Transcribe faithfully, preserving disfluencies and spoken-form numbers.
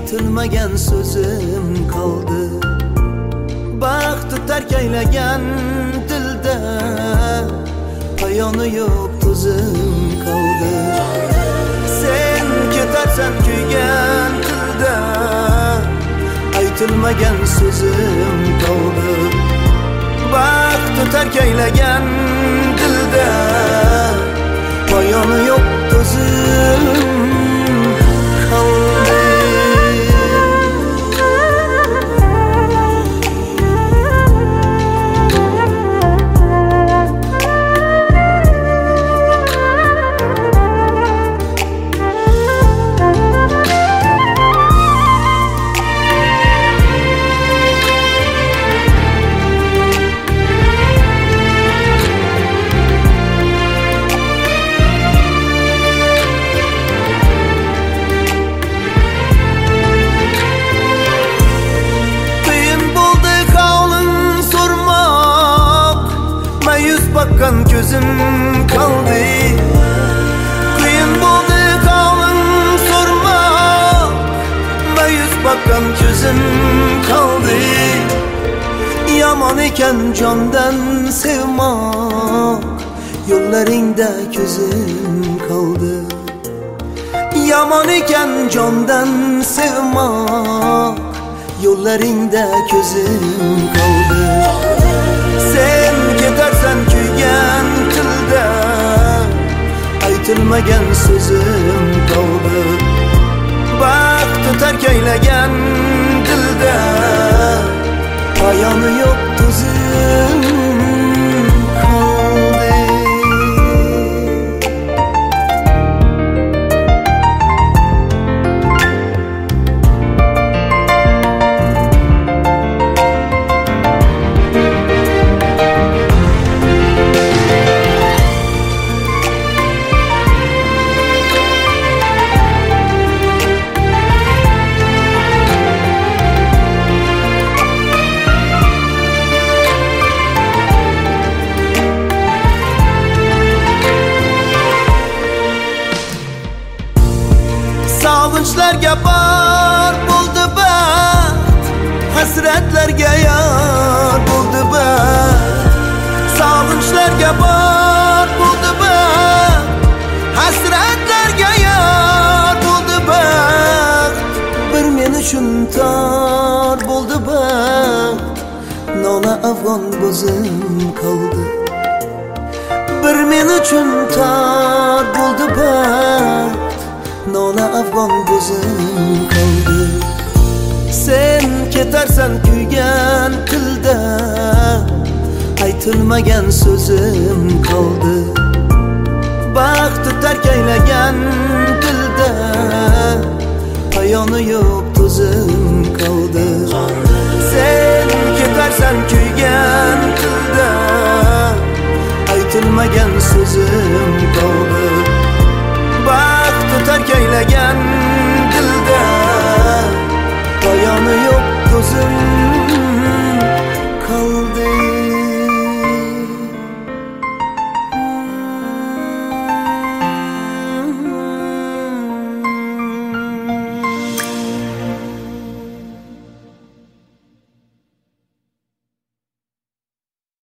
aytilmagan so'zim qoldi. Baxtni tark aylagan dilda payoni yo'q to'zim qoldi. Sen ketarsan kuygan tilda aytilmagan so'zim qoldi. Baxtni tark aylagan dilda payoni yo'q to'zim qoldi. Bakkan gözüm kaldı. Kıyın buldu kalın sorma. Mayus bakkan gözüm kaldı. Yaman iken candan sevmek, yollarında gözüm kaldı. Yaman iken candan sevmek, yollarında gözüm kaldı. Sen ketarsan kuygan tilda aytilmagan so'zim qoldi. Baxtni tark aylagan dilda payoni yo'q to'zim qoldi. Sog'inchlarga bor bo'ldi baxt, hasratlarga yor bo'ldi baxt. Sog'inchlarga bor bo'ldi baxt, hasratlarga yor bo'ldi baxt. Bir men uchun tor bo'ldi baxt, nola afg'on bo'zim qoldi. Bir men uchun tor bo'ldi baxt, nola afg'on bo'zim qoldi. Sen ketarsan kuygan tilda aytilmagan so'zim qoldi. Baxtni tark aylagan dilda payoni yo'q to'zim qoldi. Sen ketarsan kuygan tilda aytilmagan so'zim qoldi. Baxtni tark aylagan dilda payoni yo'q to'zim